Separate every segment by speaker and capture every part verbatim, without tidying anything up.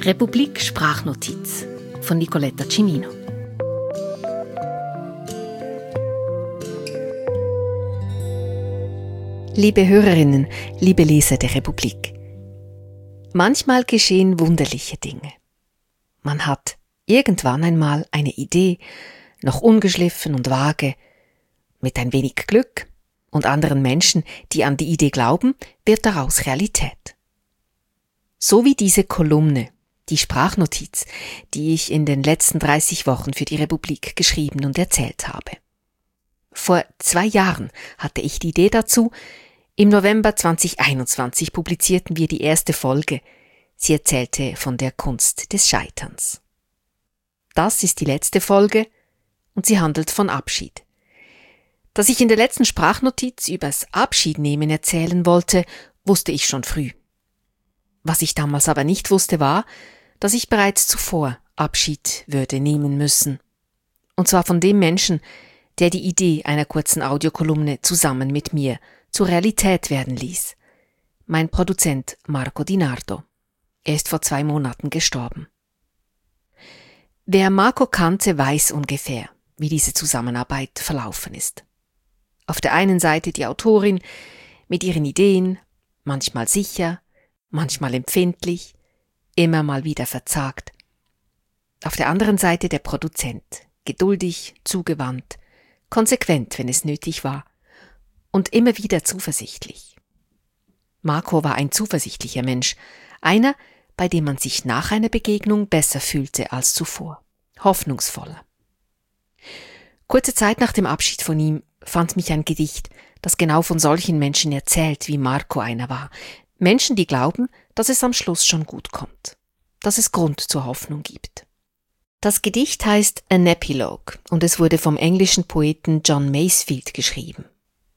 Speaker 1: Republik Sprachnotiz von Nicoletta Cimino. Liebe Hörerinnen, liebe Leser der Republik. Manchmal geschehen wunderliche Dinge. Man hat irgendwann einmal eine Idee, noch ungeschliffen und vage. Mit ein wenig Glück und anderen Menschen, die an die Idee glauben, wird daraus Realität. So wie diese Kolumne, die Sprachnotiz, die ich in den letzten dreißig Wochen für die Republik geschrieben und erzählt habe. Vor zwei Jahren hatte ich die Idee dazu. Im November zweitausendeinundzwanzig publizierten wir die erste Folge. Sie erzählte von der Kunst des Scheiterns. Das ist die letzte Folge und sie handelt von Abschied. Dass ich in der letzten Sprachnotiz übers Abschiednehmen erzählen wollte, wusste ich schon früh. Was ich damals aber nicht wusste, war, dass ich bereits zuvor Abschied würde nehmen müssen. Und zwar von dem Menschen, der die Idee einer kurzen Audiokolumne zusammen mit mir zur Realität werden ließ. Mein Produzent Marco Di Nardo. Er ist vor zwei Monaten gestorben. Wer Marco kannte, weiß ungefähr, wie diese Zusammenarbeit verlaufen ist. Auf der einen Seite die Autorin mit ihren Ideen, manchmal sicher, manchmal empfindlich, immer mal wieder verzagt. Auf der anderen Seite der Produzent, geduldig, zugewandt, konsequent, wenn es nötig war, und immer wieder zuversichtlich. Marco war ein zuversichtlicher Mensch, einer, bei dem man sich nach einer Begegnung besser fühlte als zuvor, hoffnungsvoller. Kurze Zeit nach dem Abschied von ihm fand mich ein Gedicht, das genau von solchen Menschen erzählt, wie Marco einer war. Menschen, die glauben, dass es am Schluss schon gut kommt, dass es Grund zur Hoffnung gibt. Das Gedicht heißt An Epilogue und es wurde vom englischen Poeten John Masefield geschrieben.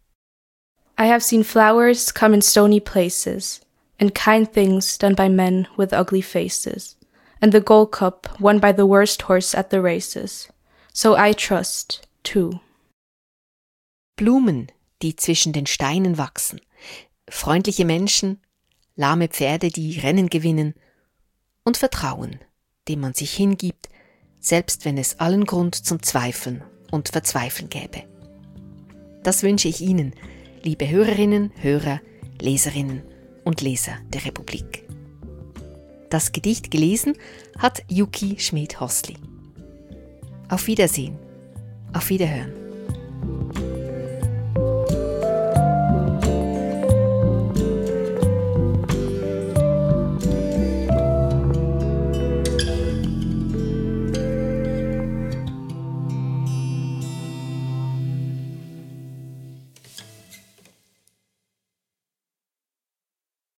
Speaker 2: I have seen flowers come in stony places, and kind things done by men with ugly faces, and the gold cup won by the worst horse at the races. So I trust, too.
Speaker 1: Blumen, die zwischen den Steinen wachsen, freundliche Menschen, lahme Pferde, die Rennen gewinnen und Vertrauen, dem man sich hingibt, selbst wenn es allen Grund zum Zweifeln und Verzweifeln gäbe. Das wünsche ich Ihnen, liebe Hörerinnen, Hörer, Leserinnen und Leser der Republik. Das Gedicht gelesen hat Yuki Schmid-Hosli. Auf Wiedersehen, auf Wiederhören.